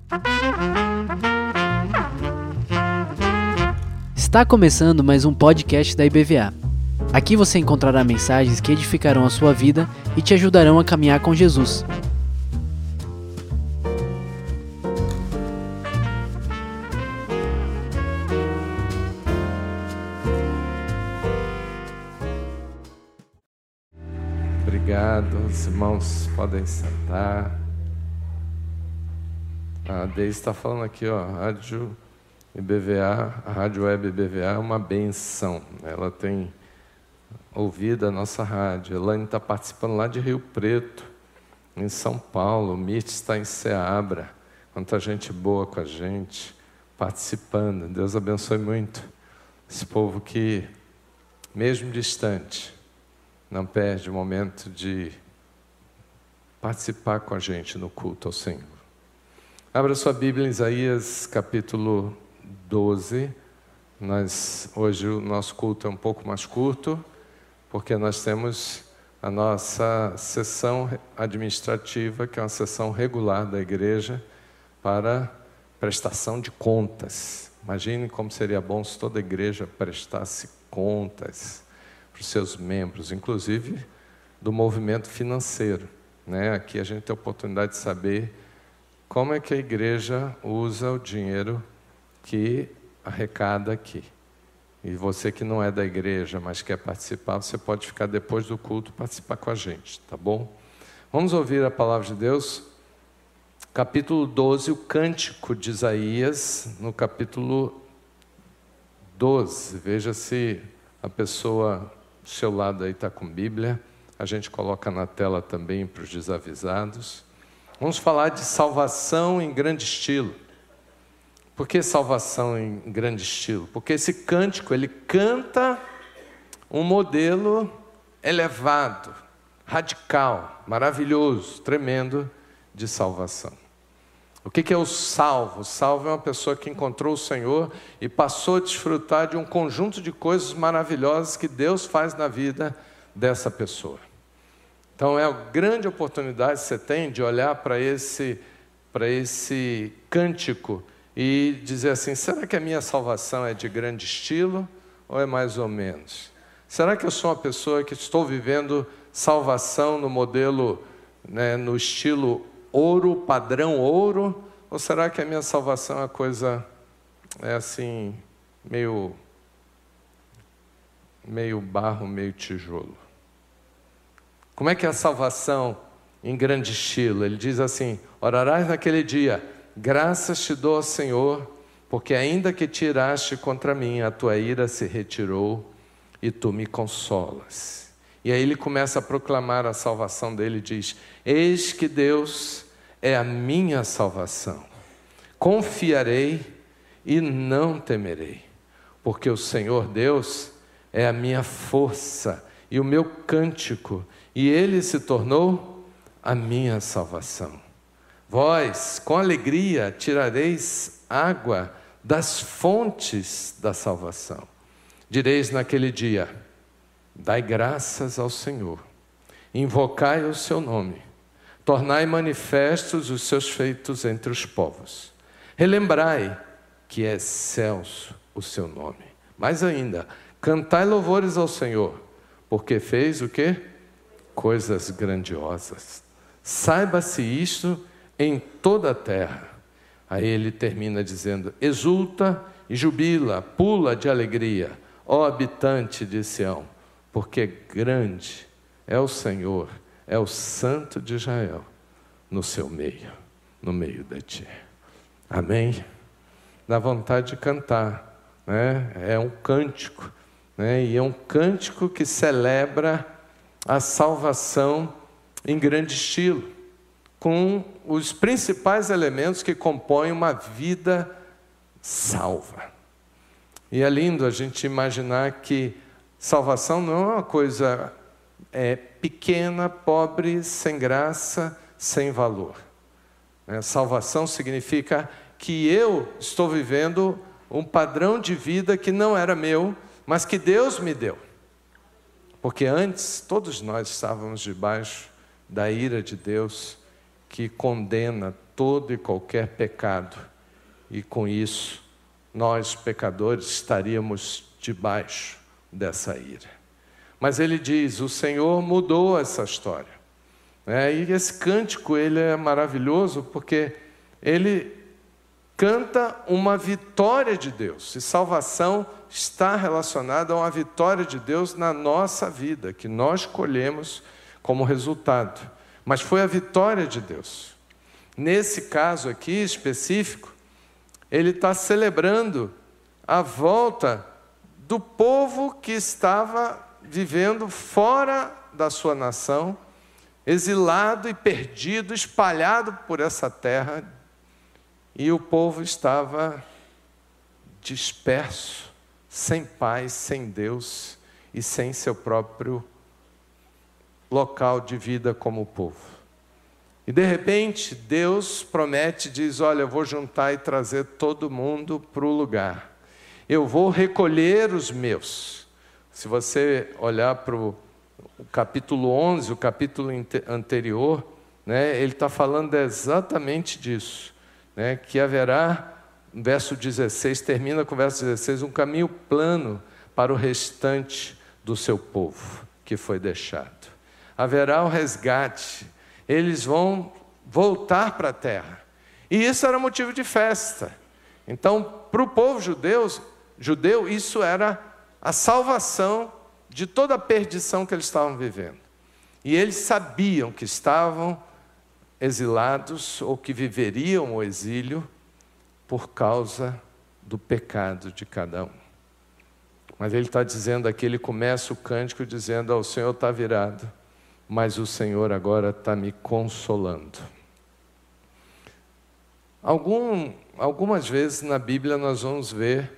Está começando mais um podcast da IBVA. Aqui você encontrará mensagens que edificarão a sua vida e te ajudarão a caminhar com Jesus. Obrigado, os irmãos podem sentar. A Deise está falando aqui, ó, Rádio IBVA, a Rádio Web IBVA é uma benção. Ela tem ouvido a nossa rádio. Elaine está participando lá de Rio Preto, em São Paulo. O Mirth está em Ceabra. Quanta gente boa com a gente, participando. Deus abençoe muito esse povo que, mesmo distante, não perde o momento de participar com a gente no culto ao Senhor. Abra sua Bíblia em Isaías capítulo 12. Hoje o nosso culto é um pouco mais curto, porque nós temos a nossa sessão administrativa, que é uma sessão regular da igreja, para prestação de contas. Imagine como seria bom se toda a igreja prestasse contas para os seus membros, inclusive do movimento financeiro, né? Aqui a gente tem a oportunidade de saber como é que a igreja usa o dinheiro que arrecada aqui. E você que não é da igreja, mas quer participar, você pode ficar depois do culto participar com a gente, tá bom? Vamos ouvir a palavra de Deus. Capítulo 12, o cântico de Isaías, no capítulo 12. Veja se a pessoa do seu lado aí está com Bíblia. A gente coloca na tela também para os desavisados. Vamos falar de salvação em grande estilo. Por que salvação em grande estilo? Porque esse cântico, ele canta um modelo elevado, radical, maravilhoso, tremendo de salvação. O que é o salvo? O salvo é uma pessoa que encontrou o Senhor e passou a desfrutar de um conjunto de coisas maravilhosas que Deus faz na vida dessa pessoa. Então é a grande oportunidade que você tem de olhar para esse cântico e dizer assim: será que a minha salvação é de grande estilo ou é mais ou menos? Será que eu sou uma pessoa que estou vivendo salvação no modelo, né, no estilo ouro, padrão ouro? Ou será que a minha salvação é uma coisa assim, meio barro, meio tijolo? Como é que é a salvação em grande estilo? Ele diz assim: orarás naquele dia, graças te dou ao Senhor, porque ainda que tiraste contra mim, a tua ira se retirou e tu me consolas. E aí ele começa a proclamar a salvação dele e diz: eis que Deus é a minha salvação. Confiarei e não temerei, porque o Senhor Deus é a minha força e o meu cântico, e Ele se tornou a minha salvação. Vós, com alegria, tirareis água das fontes da salvação. Direis naquele dia: dai graças ao Senhor, invocai o seu nome, tornai manifestos os seus feitos entre os povos. Relembrai que é excelso o seu nome. Mais ainda, cantai louvores ao Senhor, porque fez o quê? Coisas grandiosas. Saiba-se isto em toda a terra. Aí ele termina dizendo: exulta e jubila, pula de alegria, ó habitante de Sião, porque grande é o Senhor, é o Santo de Israel, no seu meio, no meio de ti. Amém? Dá vontade de cantar, né? É um cântico, né? E é um cântico que celebra a salvação em grande estilo, com os principais elementos que compõem uma vida salva. E é lindo a gente imaginar que salvação não é uma coisa pequena, pobre, sem graça, sem valor. Salvação significa que eu estou vivendo um padrão de vida que não era meu, mas que Deus me deu. Porque antes, todos nós estávamos debaixo da ira de Deus, que condena todo e qualquer pecado. E com isso, nós, pecadores, estaríamos debaixo dessa ira. Mas ele diz, o Senhor mudou essa história. E esse cântico, ele é maravilhoso porque ele canta uma vitória de Deus. E salvação está relacionada a uma vitória de Deus na nossa vida, que nós colhemos como resultado. Mas foi a vitória de Deus. Nesse caso aqui específico, ele está celebrando a volta do povo que estava vivendo fora da sua nação, exilado e perdido, espalhado por essa terra, e o povo estava disperso, sem paz, sem Deus e sem seu próprio local de vida como povo. E de repente Deus promete, diz, olha, eu vou juntar e trazer todo mundo para o lugar. Eu vou recolher os meus. Se você olhar para o capítulo 11, o capítulo anterior, ele está falando exatamente disso, que haverá, verso 16, termina com o verso 16, um caminho plano para o restante do seu povo que foi deixado. Haverá o resgate, eles vão voltar para a terra. E isso era motivo de festa. Então, para o povo judeu, isso era a salvação de toda a perdição que eles estavam vivendo. E eles sabiam que estavam exilados ou que viveriam o exílio por causa do pecado de cada um. Mas ele está dizendo aqui, ele começa o cântico dizendo, o Senhor está virado, mas o Senhor agora está me consolando. Algumas vezes na Bíblia nós vamos ver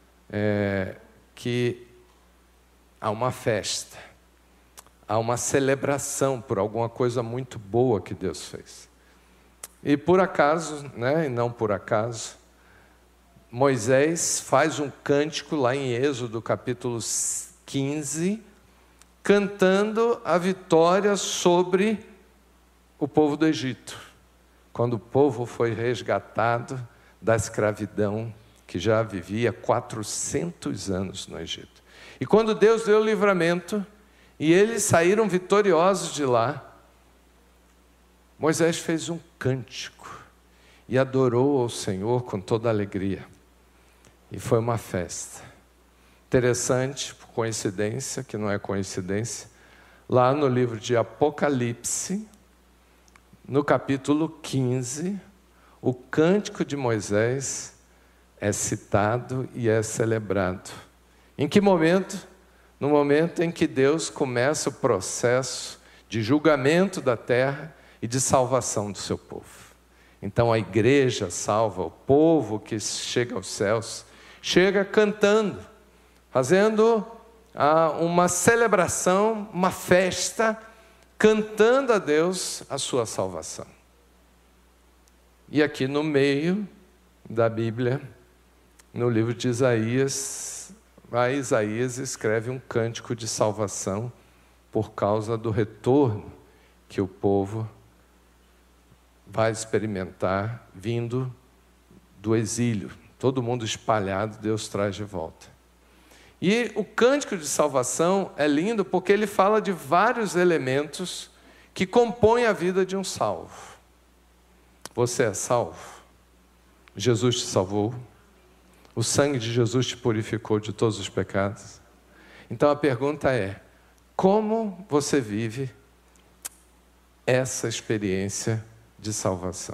que há uma festa, há uma celebração por alguma coisa muito boa que Deus fez. E por acaso, e não por acaso, Moisés faz um cântico lá em Êxodo capítulo 15, cantando a vitória sobre o povo do Egito, quando o povo foi resgatado da escravidão que já vivia 400 anos no Egito. E quando Deus deu o livramento, e eles saíram vitoriosos de lá, Moisés fez um cântico, e adorou ao Senhor com toda alegria. E foi uma festa. Interessante, por coincidência, que não é coincidência, lá no livro de Apocalipse, no capítulo 15, o cântico de Moisés é citado e é celebrado. Em que momento? No momento em que Deus começa o processo de julgamento da terra e de salvação do seu povo. Então a igreja salva, o povo que chega aos céus, chega cantando, fazendo uma celebração, uma festa, cantando a Deus a sua salvação. E aqui no meio da Bíblia, no livro de Isaías, Isaías escreve um cântico de salvação por causa do retorno que o povo vai experimentar vindo do exílio. Todo mundo espalhado, Deus traz de volta. E o cântico de salvação é lindo porque ele fala de vários elementos que compõem a vida de um salvo. Você é salvo? Jesus te salvou? O sangue de Jesus te purificou de todos os pecados? Então a pergunta é, como você vive essa experiência de salvação?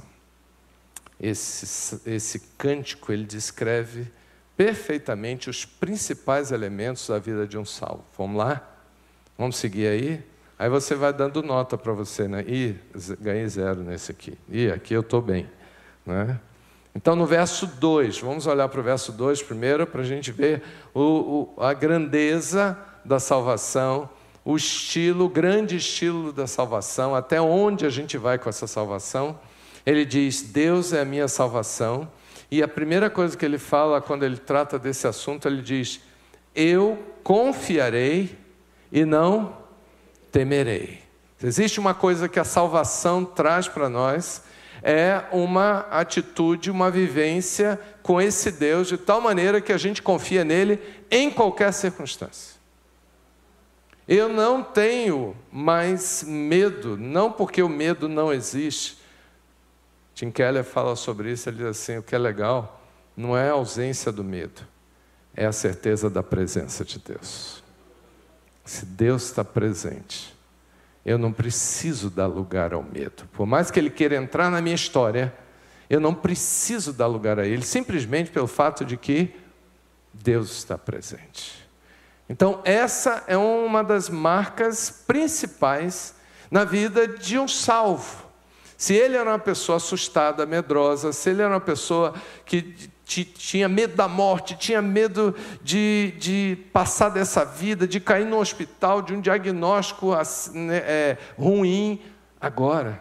Esse cântico, ele descreve perfeitamente os principais elementos da vida de um salvo. Vamos lá? Vamos seguir aí? Aí você vai dando nota para você, né? Ganhei 0 nesse aqui. Aqui eu estou bem, né? Então no verso 2, vamos olhar para o verso 2 primeiro, para a gente ver a grandeza da salvação, o grande estilo da salvação, até onde a gente vai com essa salvação. Ele diz, Deus é a minha salvação, e a primeira coisa que ele fala quando ele trata desse assunto, ele diz, eu confiarei e não temerei. Se existe uma coisa que a salvação traz para nós, é uma atitude, uma vivência com esse Deus, de tal maneira que a gente confia nele em qualquer circunstância. Eu não tenho mais medo, não porque o medo não existe. Tim Keller fala sobre isso, ele diz assim, o que é legal não é a ausência do medo, é a certeza da presença de Deus. Se Deus está presente, eu não preciso dar lugar ao medo. Por mais que ele queira entrar na minha história, eu não preciso dar lugar a ele, simplesmente pelo fato de que Deus está presente. Então, essa é uma das marcas principais na vida de um salvo. Se ele era uma pessoa assustada, medrosa, se ele era uma pessoa que tinha medo da morte, tinha medo de passar dessa vida, de cair no hospital, de um diagnóstico ruim, agora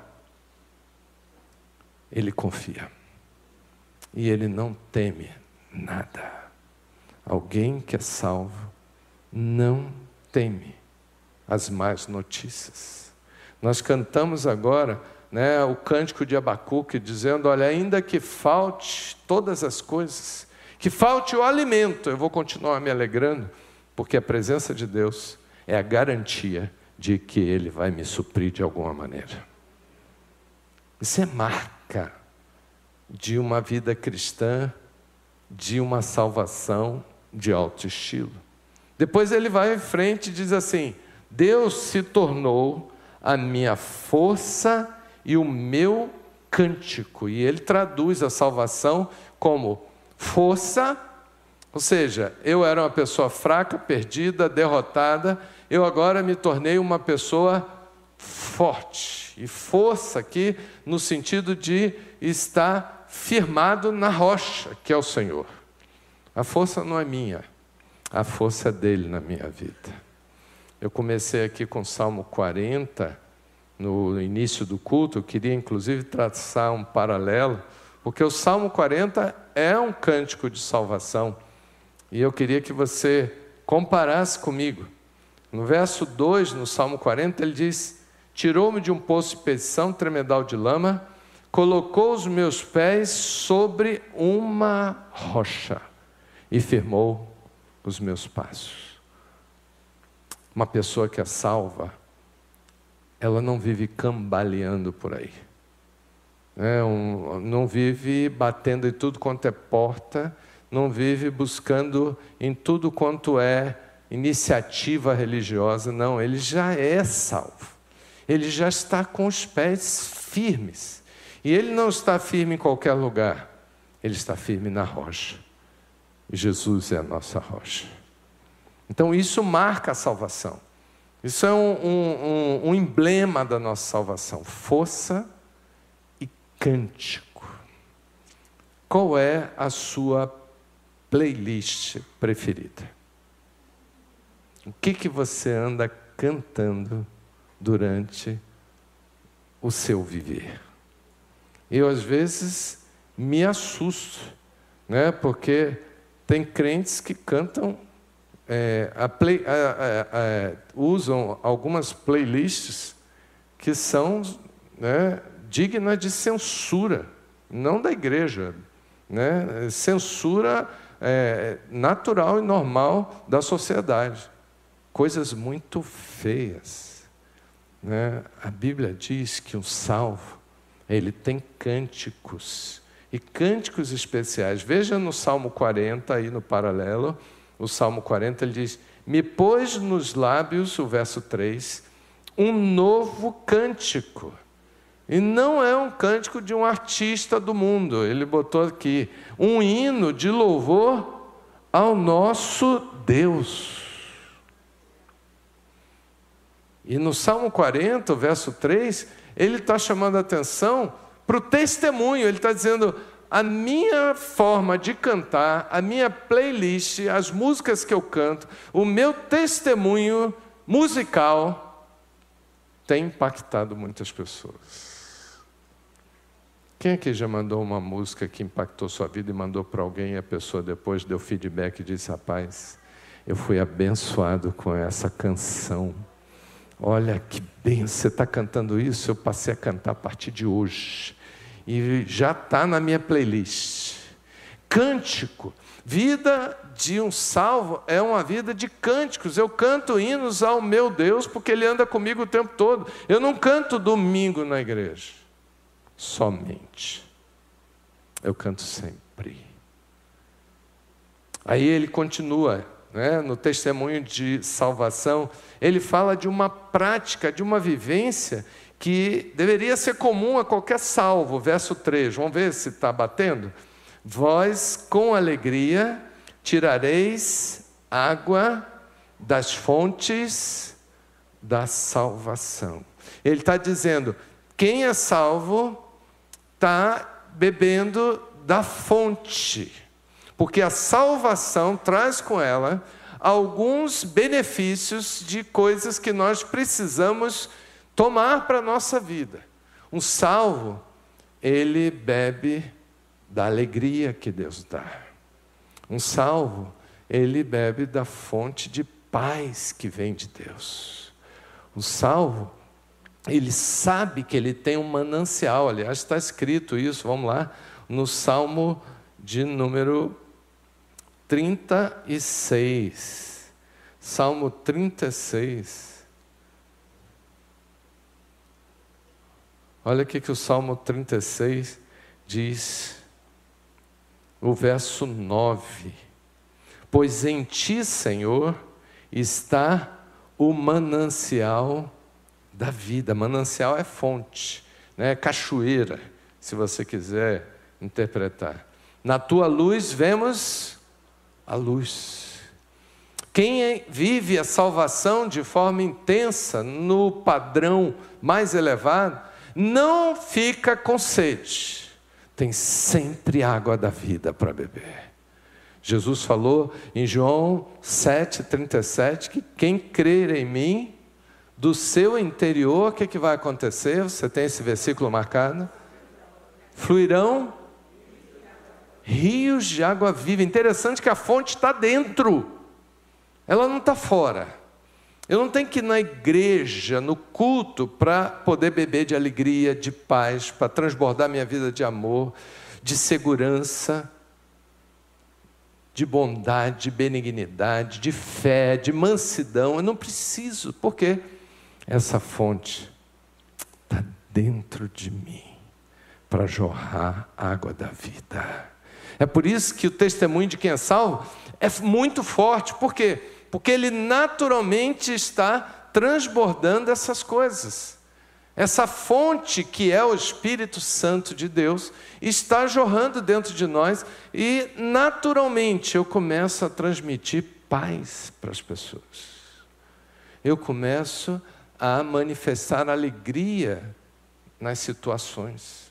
ele confia. E ele não teme nada. Alguém que é salvo não teme as más notícias. Nós cantamos agora, o cântico de Abacuque, dizendo, olha, ainda que falte todas as coisas, que falte o alimento, eu vou continuar me alegrando, porque a presença de Deus é a garantia de que Ele vai me suprir de alguma maneira. Isso é marca de uma vida cristã, de uma salvação de alto estilo. Depois ele vai em frente e diz assim, Deus se tornou a minha força e o meu cântico. E ele traduz a salvação como força, ou seja, eu era uma pessoa fraca, perdida, derrotada, eu agora me tornei uma pessoa forte. E força aqui no sentido de estar firmado na rocha, que é o Senhor. A força não é minha, a força é dele na minha vida. Eu comecei aqui com o Salmo 40, no início do culto, eu queria inclusive traçar um paralelo, porque o Salmo 40 é um cântico de salvação, e eu queria que você comparasse comigo. No verso 2, no Salmo 40, ele diz, tirou-me de um poço de perdição, tremedal de lama, colocou os meus pés sobre uma rocha e firmou os meus passos. Uma pessoa que é salva, ela não vive cambaleando por aí. Não vive batendo em tudo quanto é porta, não vive buscando em tudo quanto é iniciativa religiosa, não, ele já é salvo. Ele já está com os pés firmes. E ele não está firme em qualquer lugar, ele está firme na rocha. E Jesus é a nossa rocha. Então isso marca a salvação. Isso é um emblema da nossa salvação. Força e cântico. Qual é a sua playlist preferida? O que você anda cantando durante o seu viver? Eu às vezes me assusto, porque tem crentes que cantam, usam algumas playlists que são dignas de censura, não da igreja, censura natural e normal da sociedade. Coisas muito feias. A Bíblia diz que um salvo, ele tem cânticos, e cânticos especiais. Veja no Salmo 40, aí no paralelo, o Salmo 40, ele diz, me pôs nos lábios, o verso 3, um novo cântico. E não é um cântico de um artista do mundo, ele botou aqui, um hino de louvor ao nosso Deus. E no Salmo 40, o verso 3, ele está chamando a atenção para o testemunho. Ele está dizendo, a minha forma de cantar, a minha playlist, as músicas que eu canto, o meu testemunho musical tem impactado muitas pessoas. Quem aqui já mandou uma música que impactou sua vida e mandou para alguém e a pessoa depois deu feedback e disse, rapaz, eu fui abençoado com essa canção. Olha que bem, você está cantando isso, eu passei a cantar a partir de hoje. e já está na minha playlist. Cântico. Vida de um salvo é uma vida de cânticos. Eu canto hinos ao meu Deus porque Ele anda comigo o tempo todo. Eu não canto domingo na igreja, somente. Eu canto sempre. Aí ele continua, né, no testemunho de salvação, ele fala de uma prática, de uma vivência que deveria ser comum a qualquer salvo. Verso 3, vamos ver se está batendo? Vós com alegria tirareis água das fontes da salvação. Ele está dizendo, quem é salvo está bebendo da fonte, porque a salvação traz com ela alguns benefícios de coisas que nós precisamos tomar para a nossa vida. Um salvo, ele bebe da alegria que Deus dá. Um salvo, ele bebe da fonte de paz que vem de Deus. O salvo, ele sabe que ele tem um manancial. Aliás, está escrito isso, vamos lá, no Salmo de número 36. Salmo 36. Olha o que o Salmo 36 diz, o verso 9. Pois em ti, Senhor, está o manancial da vida. Manancial é fonte, né? Cachoeira, se você quiser interpretar. Na tua luz vemos a luz. Quem vive a salvação de forma intensa, no padrão mais elevado, não fica com sede. Tem sempre água da vida para beber. Jesus falou em João 7,37 que quem crer em mim, do seu interior, o que vai acontecer? Você tem esse versículo marcado? Fluirão rios de água viva. Interessante que a fonte está dentro, ela não está fora. Eu não tenho que ir na igreja, no culto, para poder beber de alegria, de paz, para transbordar minha vida de amor, de segurança, de bondade, de benignidade, de fé, de mansidão. Eu não preciso, porque essa fonte está dentro de mim para jorrar a água da vida. É por isso que o testemunho de quem é salvo é muito forte. Por quê? Porque ele naturalmente está transbordando essas coisas. Essa fonte que é o Espírito Santo de Deus está jorrando dentro de nós e naturalmente eu começo a transmitir paz para as pessoas. Eu começo a manifestar alegria nas situações.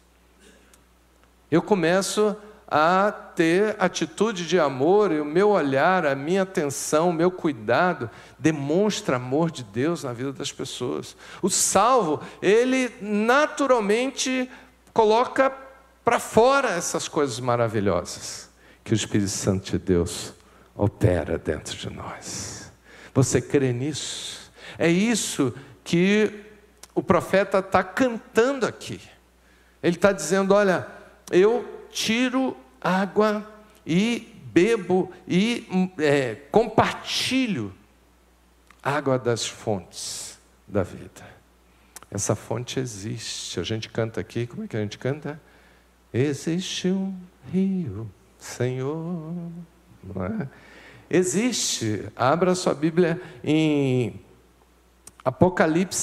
Eu começo a ter atitude de amor, e o meu olhar, a minha atenção, o meu cuidado demonstra amor de Deus na vida das pessoas. O salvo, ele naturalmente coloca para fora essas coisas maravilhosas que o Espírito Santo de Deus opera dentro de nós. Você crê nisso? É isso que o profeta está cantando aqui. Ele está dizendo, olha, eu tiro água e bebo e compartilho água das fontes da vida. Essa fonte existe. A gente canta aqui, como é que a gente canta? Existe um rio, Senhor. Não é? Existe. Abra sua Bíblia em Apocalipse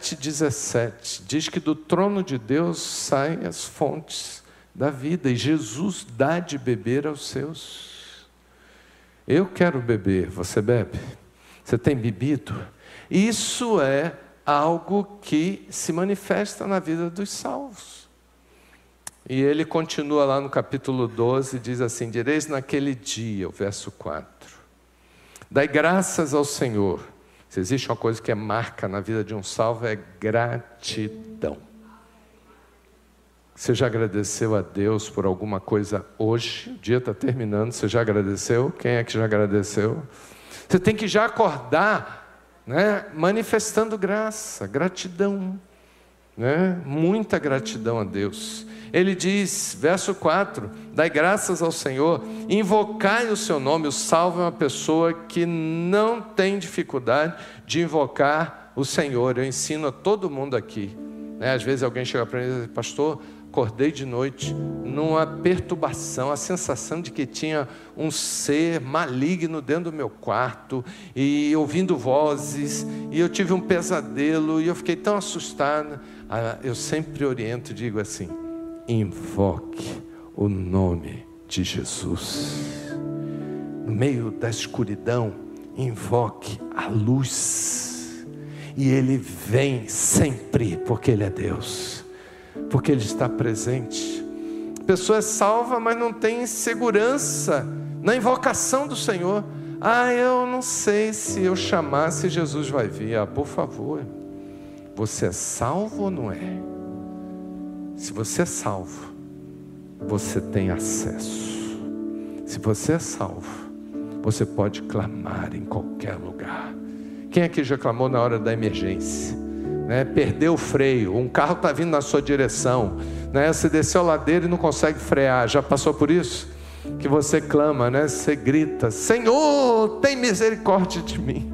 7,17. Diz que do trono de Deus saem as fontes da vida, e Jesus dá de beber aos seus. Eu quero beber, você bebe? Você tem bebido? Isso é algo que se manifesta na vida dos salvos. E ele continua lá no capítulo 12, diz assim, direis naquele dia, o verso 4, dai graças ao Senhor. Se existe uma coisa que é marca na vida de um salvo, é gratidão. Você já agradeceu a Deus por alguma coisa hoje? O dia está terminando, você já agradeceu? Quem é que já agradeceu? Você tem que já acordar, né, manifestando graça, gratidão. né? Muita gratidão a Deus. Ele diz, verso 4, dai graças ao Senhor, invocai o seu nome. O salvo é uma pessoa que não tem dificuldade de invocar o Senhor. Eu ensino a todo mundo aqui, né? Às vezes alguém chega para mim e diz, pastor, acordei de noite numa perturbação, a sensação de que tinha um ser maligno dentro do meu quarto, e ouvindo vozes, e eu tive um pesadelo, e eu fiquei tão assustado. Eu sempre oriento, digo assim, invoque o nome de Jesus. No meio da escuridão, invoque a luz. E Ele vem sempre, porque Ele é Deus. Porque Ele está presente. A pessoa é salva, mas não tem segurança na invocação do Senhor. Eu não sei se eu chamar, se Jesus vai vir. Por favor, você é salvo ou não é? Se você é salvo, você tem acesso. Se você é salvo, você pode clamar em qualquer lugar. Quem aqui já clamou na hora da emergência? Perdeu o freio, um carro está vindo na sua direção, você desceu a ladeira e não consegue frear. Já passou por isso? Que você clama, você grita, Senhor, tem misericórdia de mim.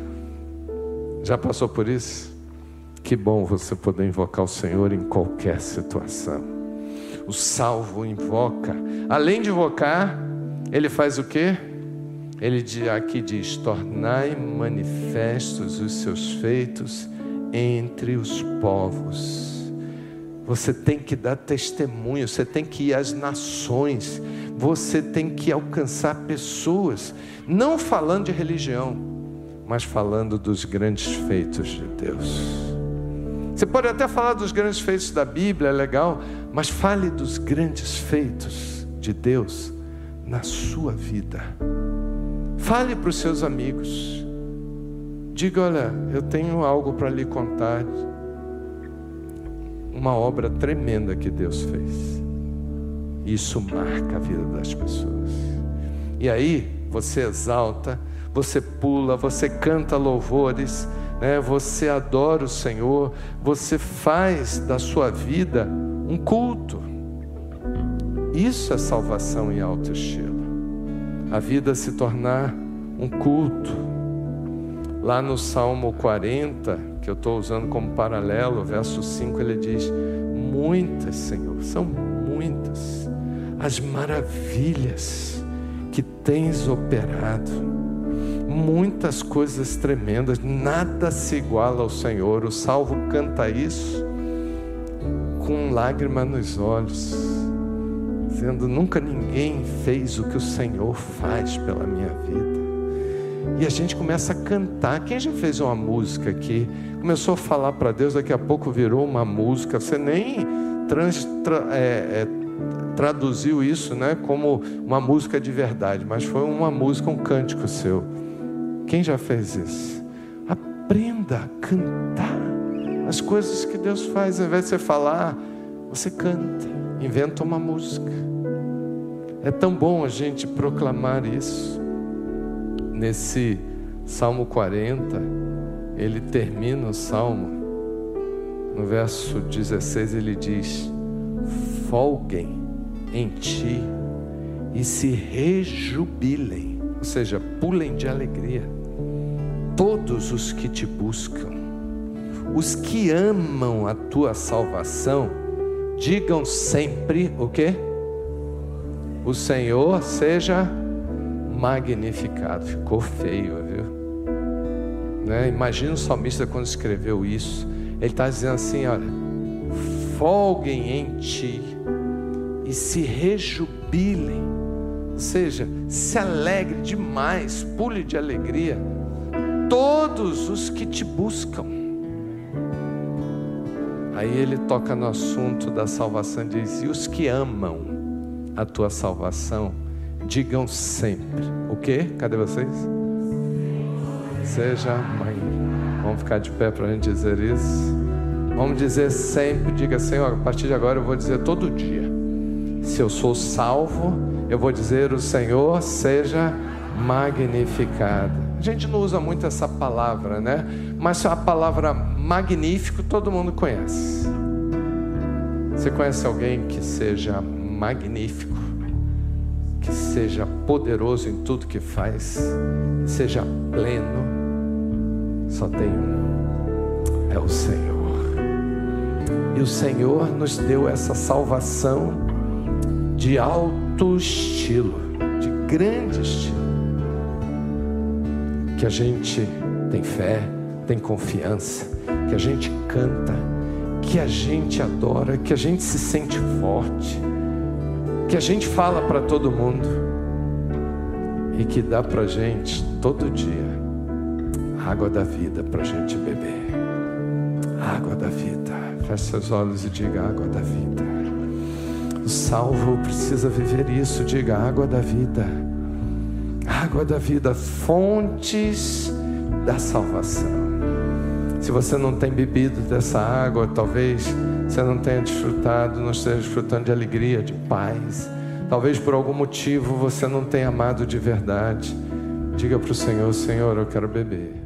Já passou por isso? Que bom você poder invocar o Senhor em qualquer situação. O salvo invoca. Além de invocar, ele faz o quê? Ele aqui diz, tornai manifestos os seus feitos entre os povos. Você tem que dar testemunho, você tem que ir às nações, você tem que alcançar pessoas, não falando de religião, mas falando dos grandes feitos de Deus. Você pode até falar dos grandes feitos da Bíblia, é legal, mas fale dos grandes feitos de Deus na sua vida. Fale para os seus amigos. Diga, olha, eu tenho algo para lhe contar. Uma obra tremenda que Deus fez. Isso marca a vida das pessoas. E aí, você exalta, você pula, você canta louvores, você adora o Senhor, você faz da sua vida um culto. Isso é salvação em alto estilo. A vida se tornar um culto. Lá no Salmo 40, que eu estou usando como paralelo, verso 5, ele diz, muitas, Senhor, são muitas as maravilhas que tens operado, muitas coisas tremendas, nada se iguala ao Senhor. O salvo canta isso com lágrima nos olhos, dizendo, nunca ninguém fez o que o Senhor faz pela minha vida. E a gente começa a cantar. Quem já fez uma música aqui, começou a falar para Deus, daqui a pouco virou uma música, você nem traduziu isso como uma música de verdade, mas foi uma música, um cântico seu. Quem já fez isso? Aprenda a cantar as coisas que Deus faz. Ao invés de você falar, você canta, inventa uma música. É tão bom a gente proclamar isso. Nesse Salmo 40, ele termina o Salmo, no verso 16 ele diz, folguem em ti e se rejubilem, ou seja, pulem de alegria, todos os que te buscam, os que amam a tua salvação, digam sempre o quê? O Senhor seja magnificado. Ficou feio, viu? Imagina o salmista quando escreveu isso. Ele está dizendo assim, olha, folguem em ti e se rejubilem, ou seja, se alegre demais, pule de alegria, todos os que te buscam. Aí ele toca no assunto da salvação e diz, e os que amam a tua salvação, digam sempre, o quê? Cadê vocês? Seja mãe. Vamos ficar de pé para a gente dizer isso. Vamos dizer sempre, diga, Senhor, a partir de agora eu vou dizer todo dia. Se eu sou salvo, eu vou dizer, o Senhor seja magnificado. A gente não usa muito essa palavra, mas a palavra magnífico todo mundo conhece. Você conhece alguém que seja magnífico, que seja poderoso em tudo que faz, que seja pleno? Só tem um, é o Senhor. E o Senhor nos deu essa salvação de alto estilo, de grande estilo, que a gente tem fé, tem confiança, que a gente canta, que a gente adora, que a gente se sente forte, que a gente fala para todo mundo e que dá para gente todo dia água da vida para a gente beber. Água da vida. Feche seus olhos e diga: água da vida. O salvo precisa viver isso. Diga: água da vida. Água da vida, fontes da salvação. Se você não tem bebido dessa água, talvez você não tenha desfrutado, não esteja desfrutando de alegria, de paz. Talvez por algum motivo você não tenha amado de verdade. Diga para o Senhor: Senhor, eu quero beber.